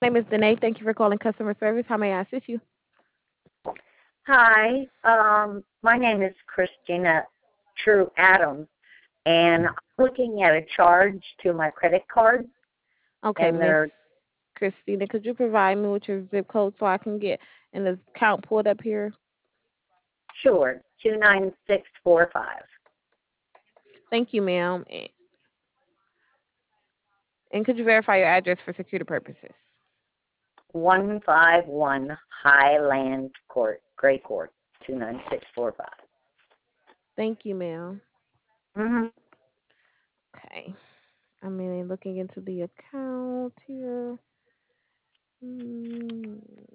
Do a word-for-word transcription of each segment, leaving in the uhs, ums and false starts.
My name is Danae. Thank you for calling customer service. How may I assist you? Hi, um, my name is Christina True Adams, and I'm looking at a charge to my credit card, Okay, and Miss they're Christina, could you provide me with your zip code so I can get an account pulled up here? sure two nine six four five Thank you, ma'am. And and could you verify your address for security purposes? one five one Highland Court, Gray Court, two nine six four five. Thank you, ma'am. Mm-hmm. Okay. I'm in looking into the account here. Hmm.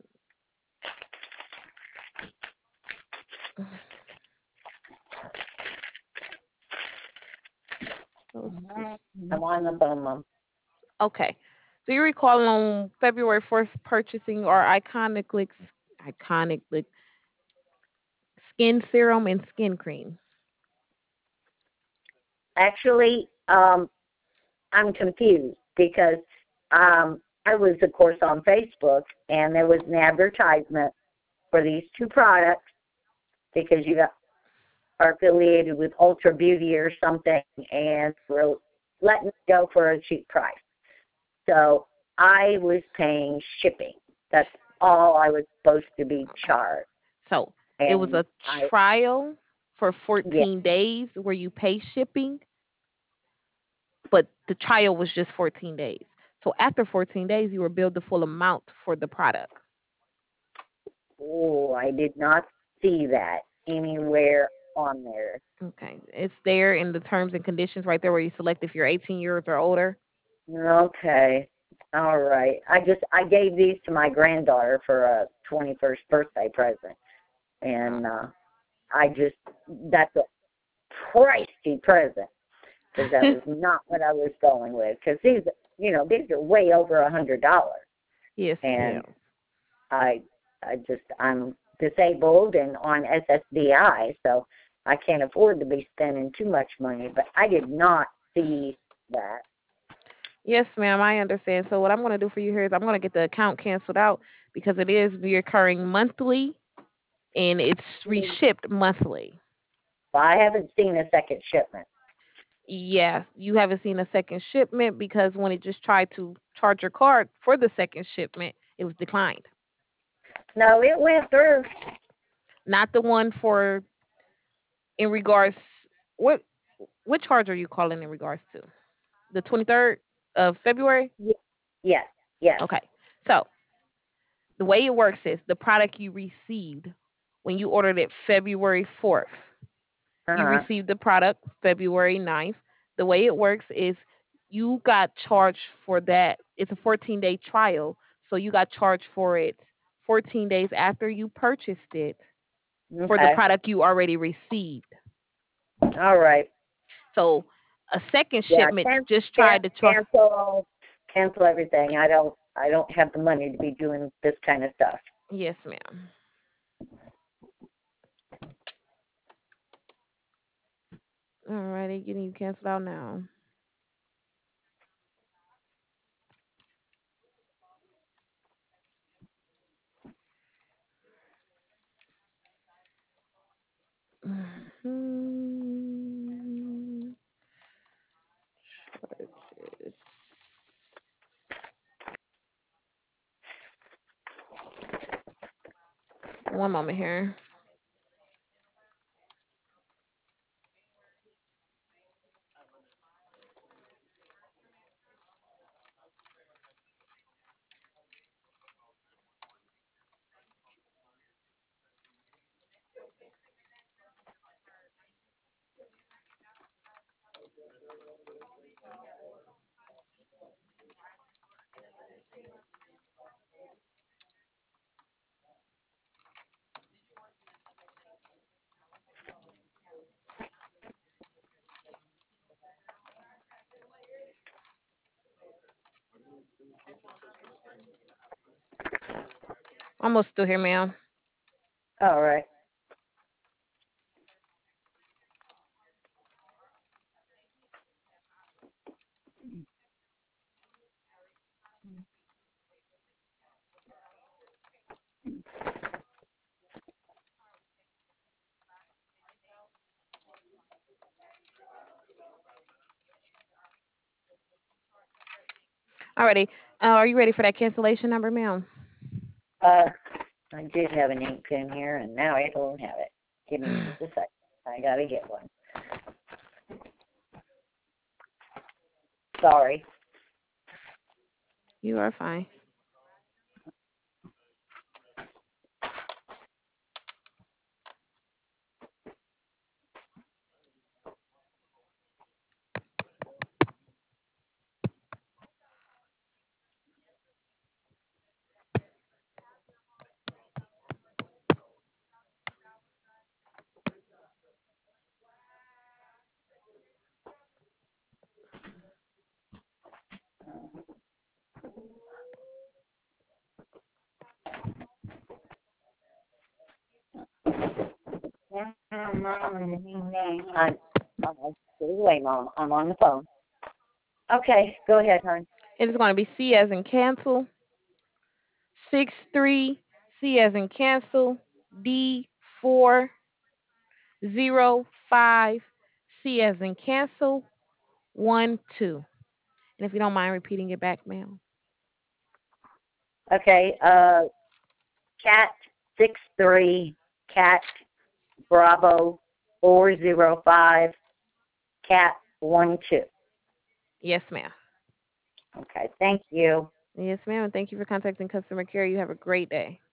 Let's see. I'm on the phone, Mom. Okay. Do you recall on February fourth purchasing our iconic Lick- iconic Lick skin serum and skin cream? Actually, um, I'm confused because um, I was, of course, on Facebook, and there was an advertisement for these two products because you got are affiliated with Ultra Beauty or something, and we're letting it go for a cheap price. So I was paying shipping. That's all I was supposed to be Okay. charged. So it was And a I, trial for yeah, fourteen days where you pay shipping, but the trial was just fourteen days. So after fourteen days, you were billed the full amount for the product. oh, I did not see that anywhere on there. Okay. It's there in the terms and conditions right there where you select if you're eighteen years or older. Okay. All right. I just I gave these to my granddaughter for a twenty-first birthday present, Uh, and uh, I just that's a pricey present because that was not what I was going with. Because these, you know, these are way over a hundred dollars, yes, and ma'am. I, I just I'm disabled and on S S D I, so I can't afford to be spending too much money. But I did not see that. Yes, ma'am, I understand. So what I'm going to do for you here is I'm going to get the account canceled out because it is reoccurring monthly and it's reshipped monthly. Well, I haven't seen a second shipment. Yes, you haven't seen a second shipment because when it just tried to charge your card for the second shipment, it was declined. No, it went through. Not the one for in regards what what charge are you calling in regards to? The twenty-third of February? Yes, yes. Okay. So, the way it works is the product you received when you ordered it February fourth. Uh You huh. received the product February ninth. The way it works is you got charged for that. It's a fourteen day trial. So you got charged for it fourteen days after you purchased it for the Okay. product you already received. All right. So a second Yeah. shipment Can, just can, tried to charge. cancel. Cancel everything. I don't. I don't have the money to be doing this kind of stuff. Yes, ma'am. Alrighty, getting you canceled out now. Mhm. Charges. One moment here. Almost still here, ma'am. All right. Alrighty. Uh, are you ready for that cancellation number, ma'am? Uh, I did have an ink pen here, and now I don't have it. Give me just a second. I gotta get one. Sorry. You are fine. I'm, I'm, wait, Mom. I'm on the phone. Okay, go ahead, hon. It is going to be C as in cancel, six three, C as in cancel, D four zero five, C as in cancel, one two. And if you don't mind repeating it back, ma'am. Okay, uh, cat six three, cat Bravo four zero five, cat one two. Yes, ma'am. Okay, thank you. Yes, ma'am. Thank you for contacting customer care. You have a great day.